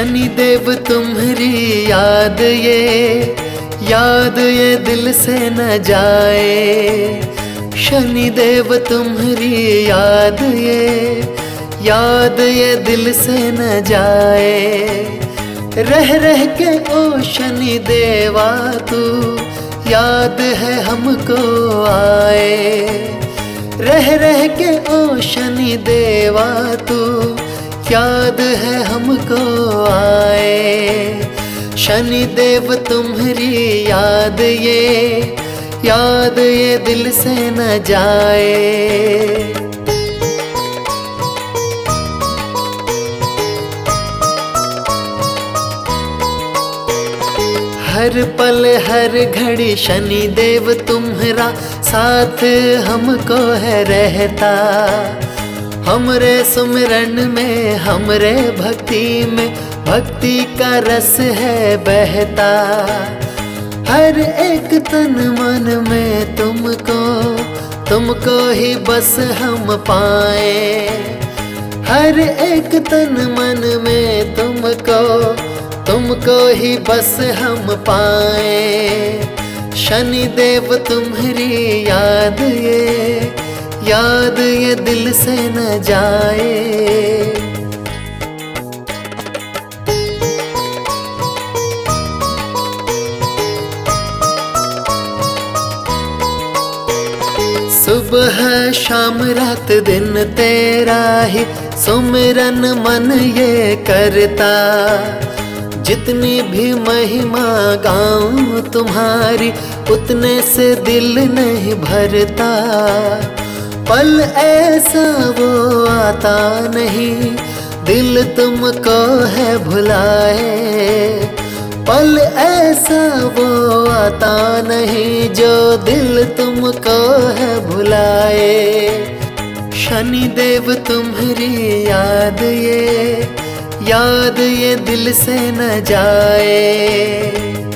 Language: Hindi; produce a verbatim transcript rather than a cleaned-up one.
शनि देव तुम्हारी याद ये याद ये दिल से न जाए। शनि देव तुम्हारी याद ये याद ये दिल से न जाए। रह रह के ओ शनि देवा तू याद है हमको आए। रह रह के ओ शनि देवा तू याद है हमको आए। शनि देव तुम्हारी याद ये याद ये दिल से न जाए। हर पल हर घड़ी शनि देव तुम्हारा साथ हमको है रहता। हमरे सुमिरन में हमरे भक्ति में भक्ति का रस है बहता। हर एक तन मन में तुमको तुमको ही बस हम पाए। हर एक तन मन में तुमको तुमको ही बस हम पाए। शनि देव तुम्हारी याद ये याद ये दिल से न जाए। सुबह शाम रात दिन तेरा ही सुमिरन मन ये करता। जितनी भी महिमा गाऊं तुम्हारी उतने से दिल नहीं भरता। पल ऐसा वो आता नहीं दिल तुमको है भुलाए। पल ऐसा वो आता नहीं जो दिल तुमको है भुलाए। शनि देव तुम्हारी याद ये याद ये दिल से न जाए।